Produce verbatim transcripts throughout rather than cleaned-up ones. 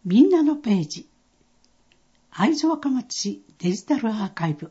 みんなのページ。会津若松市デジタルアーカイブ。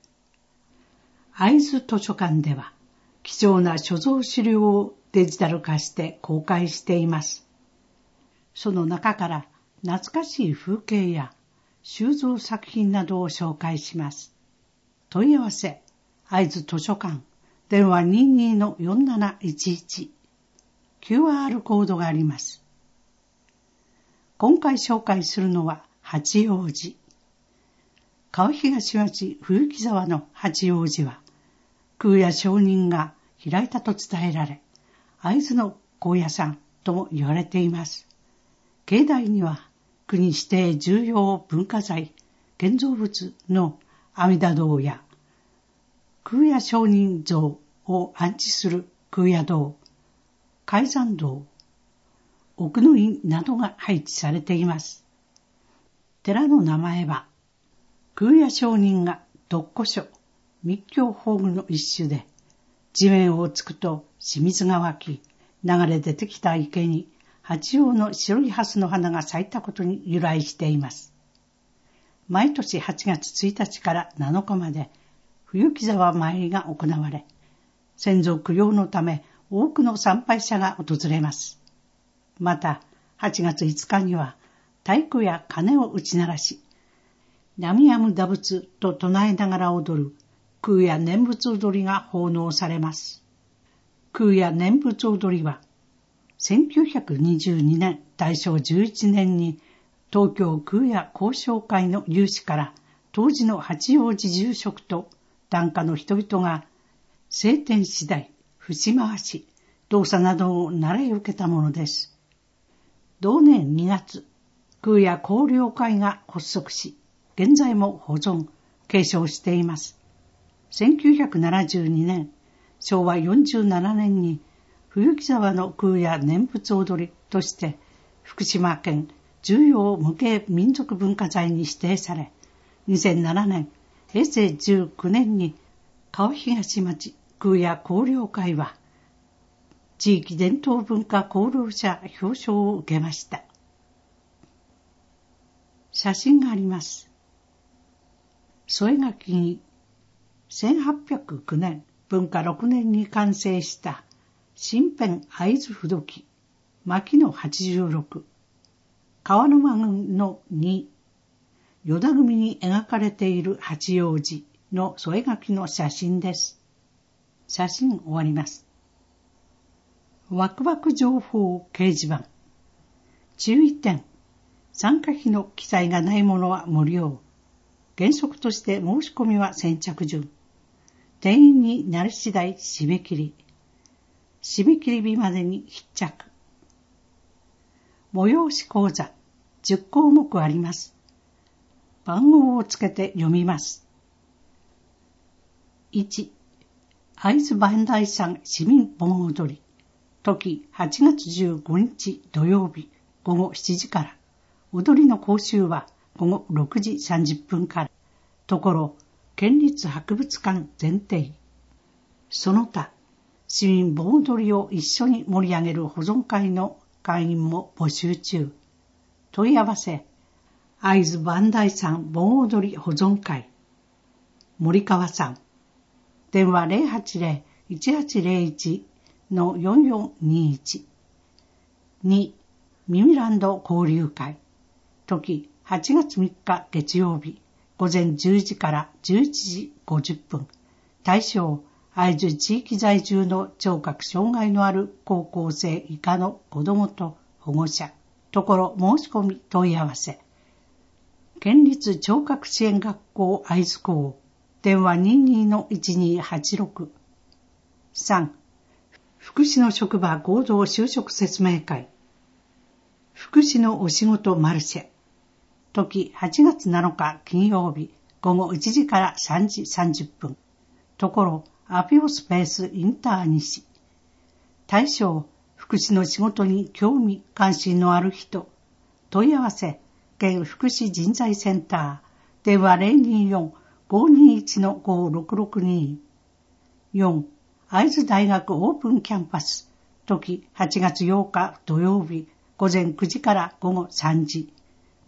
会津図書館では貴重な所蔵資料をデジタル化して公開しています。その中から懐かしい風景や収蔵作品などを紹介します。問い合わせ、会津図書館、電話 にじゅうに の よんなないちいち。キューアール コードがあります。今回紹介するのは八王子。川東町冬木沢の八王子は、空也上人が開いたと伝えられ、会津の高野山とも言われています。境内には国指定重要文化財建造物の阿弥陀堂や空也上人像を安置する空也堂、開山堂、奥の院などが配置されています。寺の名前は、空也上人が独古書、密教法具の一種で、地面をつくと清水が湧き、流れ出てきた池に八葉の白い蓮の花が咲いたことに由来しています。毎年はちがつついたちからなのかまで、冬木沢参りが行われ、先祖供養のため多くの参拝者が訪れます。また、はちがついつかには、太鼓や鐘を打ち鳴らし、南無阿弥陀仏と唱えながら踊る空也念仏踊りが奉納されます。空也念仏踊りは、せんきゅうひゃくにじゅうにねん大正じゅういちねんに東京空也交渉会の有志から当時の八王子住職と檀家の人々が聖天次第、節回し、動作などを習い受けたものです。同年にがつ、空也交流会が発足し、現在も保存、継承しています。せんきゅうひゃくななじゅうにねん、しょうわよんじゅうななねんに冬木沢の空也念仏踊りとして福島県重要無形民族文化財に指定され、にせんななねん、へいせいじゅうきゅうねんに川東町空也交流会は地域伝統文化功労者表彰を受けました。写真があります。添え書きに、せんはっぴゃくきゅうねん、文化ろくねんに完成した新編会津不動記、牧野はちじゅうろく、川沼郡のに、与田組に描かれている八王子の添え書きの写真です。写真終わります。ワクワク情報掲示板。注意点。参加費の記載がないものは無料。原則として申し込みは先着順。定員になり次第締め切り。締め切り日までに必着。催し講座。じゅっこうもくあります。番号をつけて読みます。いち. 会津磐梯山市民盆踊り。時はちがつじゅうごにち土曜日ごごしちじから。踊りの講習はごごろくじさんじゅっぷんから。ところ、県立博物館前提。その他、市民盆踊りを一緒に盛り上げる保存会の会員も募集中。問い合わせ、会津磐梯山盆踊り保存会。森川さん。電話 ゼロはちゼロ いちはちゼロいち のよんよんにいち。に. ミミランド交流会。時はちがつみっか月曜日午前じゅうじからじゅういちじごじゅっぷん。対象、会津地域在住の聴覚障害のある高校生以下の子どもと保護者。ところ申し込み問い合わせ。県立聴覚支援学校会津校。電話 にじゅうに の いちにはちろく。さん. 福祉の職場合同就職説明会。福祉のお仕事マルシェ。時はちがつなのか金曜日ごごいちじからさんじさんじゅっぷん。ところアピオスペースインター西。対象、福祉の仕事に興味関心のある人。問い合わせ、県福祉人材センター。電話 ゼロにーよん ごーにーいち の ごーろくろくに。よん. 会津大学オープンキャンパス。時はちがつようか土曜日午前くじからごごさんじ。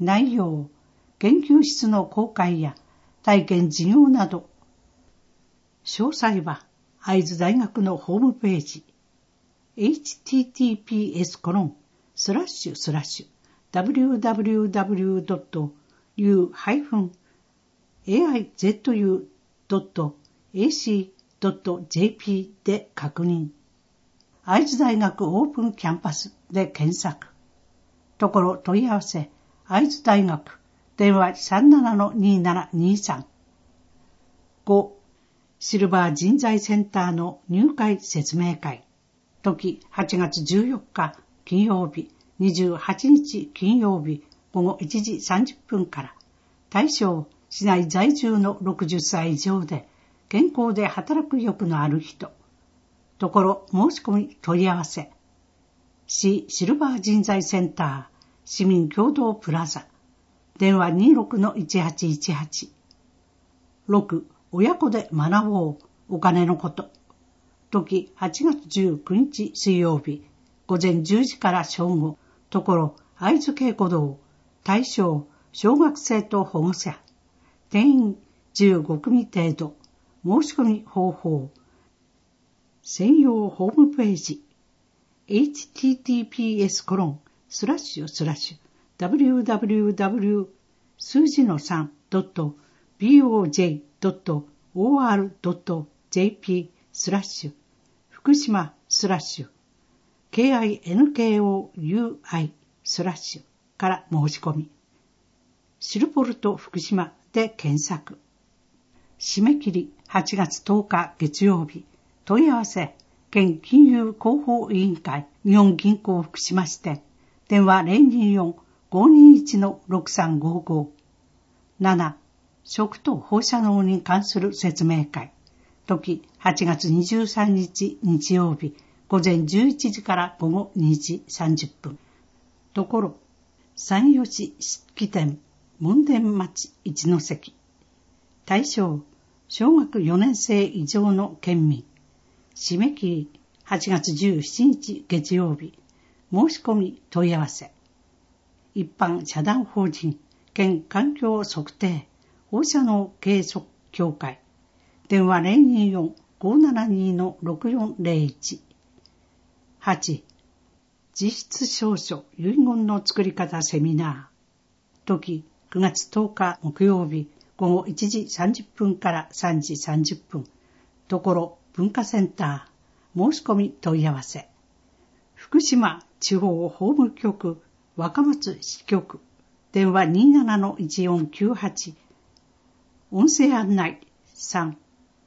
内容、研究室の公開や体験事業など、詳細は会津大学のホームページ、エイチティーティーピーエスコロンスラッシュスラッシュダブリューダブリューダブリュードットユーハイフンエーアイゼットユードットエーシードットジェーピー で確認。会津大学オープンキャンパスで検索。ところ問い合わせ、会津大学、電話 さんななのにーななにーさん。ご. シルバー人材センターの入会説明会。時はちがつじゅうよっか金曜日、にじゅうはちにち金曜日午後いちじさんじゅっぷんから。対象、市内在住のろくじゅっさい以上で、健康で働く欲のある人。ところ申し込み問い合わせ。市シルバー人材センター市民共同プラザ。電話 にじゅうろくのいちはちいちはち。ろく. 親子で学ぼうお金のこと。時はちがつじゅうくにち水曜日午前じゅうじから正午。ところ会津稽古堂。対象小学生と保護者。定員じゅうごくみ程度。申し込み方法。専用ホームページ。エイチティーティーピーエスコロンスラッシュスラッシュダブリューダブリューダブリュー 数字の さん. ドット ビーオージェー ドット オーアール ドット ジェーピー スラッシュ福島スラッシュ ケーアイエヌケーオーユーアイ スラッシュから申し込み。シルポルト福島で検索。締め切りはちがつとおか月曜日。問い合わせ、県金融広報委員会日本銀行福島支店。電話 ゼロにーよん ごにーいち のろくさんごーごー。なな. 食と放射能に関する説明会。時はちがつにじゅうさんにち日曜日午前じゅういちじから午後にじさんじゅっぷん。ところ、三吉式典門田町一関。対象、小学よねん生以上の県民。締め切りはちがつじゅうしちにち月曜日。申し込み問い合わせ。一般社団法人県環境測定放射能計測協会。電話 ゼロにーよん ごーななにー のろくよんゼロいち。はち. 実質証書遺言の作り方セミナー。時くがつとおか木曜日午後いちじさんじゅっぷんからさんじさんじゅっぷん。ところ文化センター。申し込み問い合わせ。福島地方法務局若松支局。電話 にーななのいちよんきゅうはち。音声案内さん。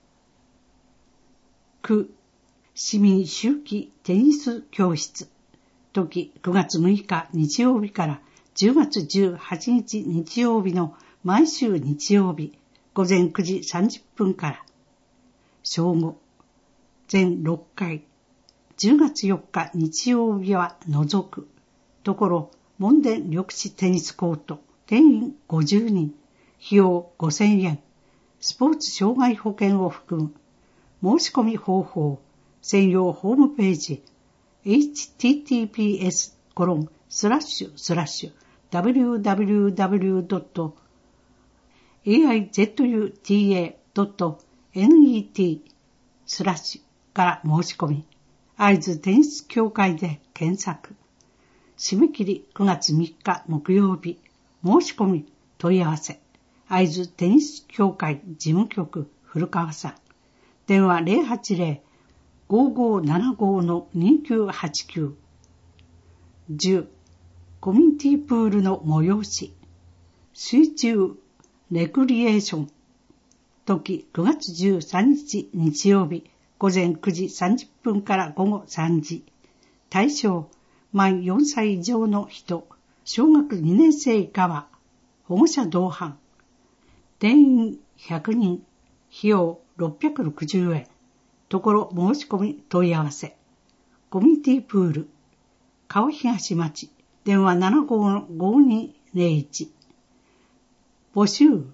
く. 市民秋季テニス教室。時くがつむいか日曜日からじゅうがつじゅうはちにち日曜日の毎週日曜日午前くじさんじゅっぷんから。正午。全ろっかい。じゅうがつよっか日曜日は除く。ところ、門田緑地テニスコート。定員ごじゅうにん。費用ごせんえん。スポーツ障害保険を含む。申し込み方法。専用ホームページ。エイチティーティーピーエスコロンスラッシュスラッシュダブリューダブリューダブリュードットエーアイゼットユーティーエードットネット スラッシュから申し込み。会津テニス協会で検索。締め切りくがつみっか木曜日。申し込み問い合わせ。会津テニス協会事務局古川さん。電話 ゼロはちゼロ ごーごーななごー のにきゅうはちきゅう。じゅう. コミュニティプールの催し。水中レクリエーション。時くがつじゅうさんにち日曜日午前くじさんじゅっぷんから午後さんじ。対象、満よんさい以上の人。小学にねん生以下は保護者同伴。定員ひゃくにん。費用ろっぴゃくろくじゅうえん。ところ申し込み問い合わせ。コミュニティプール。川東町。電話 ななごーごーにーゼロいち。募集。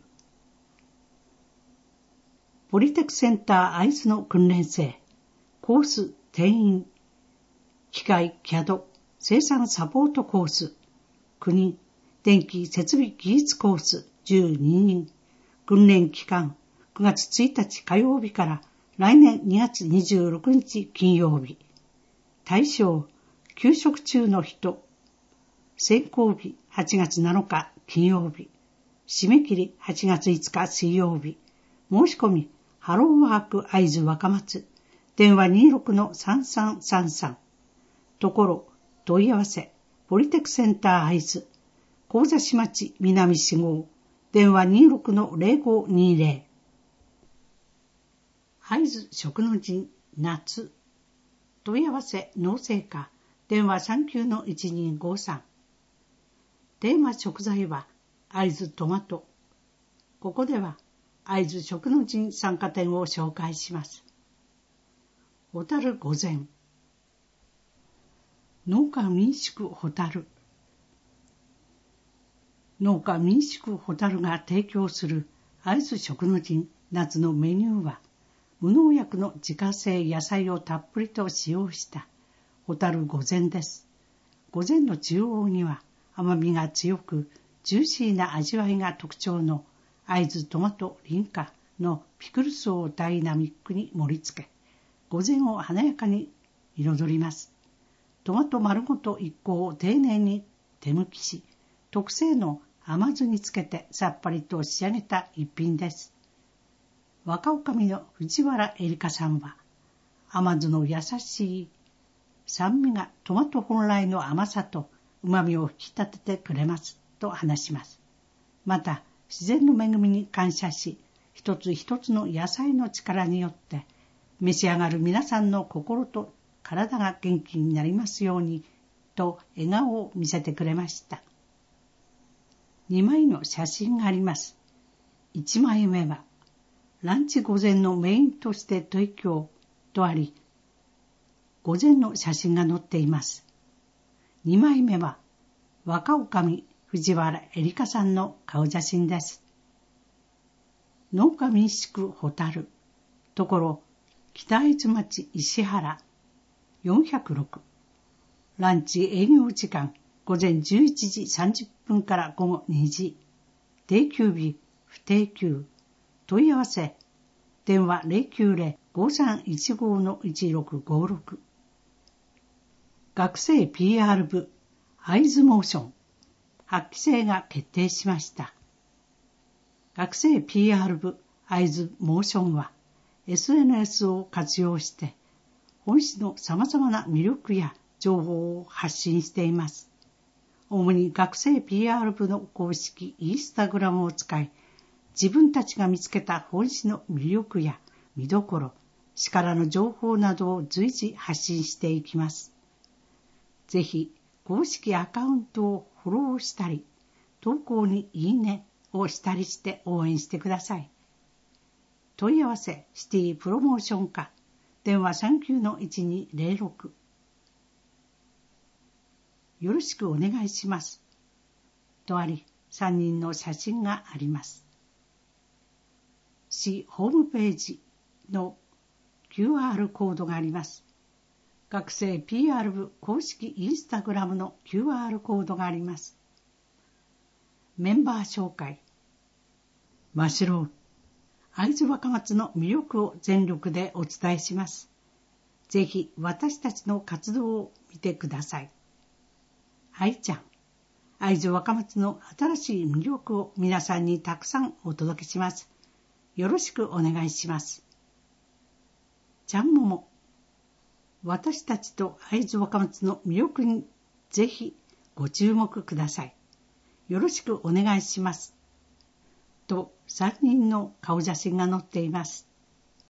ポリテクセンター会津の訓練生。コース定員。機械 キャド 生産サポートコース。国。 電気設備技術コースじゅうににん、訓練期間くがつついたち火曜日から来年にがつにじゅうろくにち金曜日。対象、休職中の人。選考日はちがつなのか金曜日。締め切りはちがついつか水曜日。申し込み、ハローワーク会津若松。電話 にじゅうろくのさんさんさんさん。ところ、問い合わせ、ポリテクセンター会津。神座市町南市号。電話 にじゅうろくのぜろごにぜろ。会津食の陣夏。問い合わせ農政課。電話 さんきゅうのいちにごさん。テーマ食材は会津トマト。ここでは会津食の陣参加店を紹介します。ホタル御前。農家民宿ホタル。農家民宿ホタルが提供する会津食の陣夏のメニューは、無農薬の自家製野菜をたっぷりと使用したホタル御前です。御前の中央には甘みが強くジューシーな味わいが特徴の会津トマトリンカのピクルスをダイナミックに盛り付け、御前を華やかに彩ります。トマト丸ごと一個を丁寧に手剥きし、特製の甘酢につけてさっぱりと仕上げた一品です。若女将の藤原エリカさんは、甘酢の優しい酸味がトマト本来の甘さと旨味を引き立ててくれますと話します。また、自然の恵みに感謝し、一つ一つの野菜の力によって召し上がる皆さんの心と体が元気になりますようにと笑顔を見せてくれました。にまいの写真があります。いちまいめはランチ御前のメインとして提供とあり、御前の写真が載っています。にまいめは若女将藤原エリカさんの顔写真です。農家民宿ホタル、ところ北会津町石原よんひゃくろく。ランチ営業時間午前じゅういちじさんじゅっぷんから午後にじ。定休日不定休。問い合わせ電話 ゼロきゅうゼロ ごさんいちごのいちろくごろく。学生 ピーアール 部会津モーション発起制が決定しました。学生 ピーアール 部会津モーションは エスエヌエス を活用して本市の様々な魅力や情報を発信しています。主に学生 ピーアール 部の公式インスタグラムを使い、自分たちが見つけた本市の魅力や見どころ、市からの情報などを随時発信していきます。ぜひ公式アカウントをフォローしたり、投稿にいいねをしたりして応援してください。問い合わせシティプロモーション課電話 さんきゅうのいちにゼロろく。よろしくお願いします。とあり、さんにんの写真があります。市ホームページの キューアール コードがあります。学生 ピーアール 部公式インスタグラムの キューアール コードがあります。メンバー紹介。マシュロー、会津若松の魅力を全力でお伝えします。ぜひ私たちの活動を見てください。愛ちゃん、会津若松の新しい魅力を皆さんにたくさんお届けします。よろしくお願いします。ちゃんもも、私たちと会津若松の魅力にぜひご注目ください。よろしくお願いします。とさんにんの顔写真が載っています。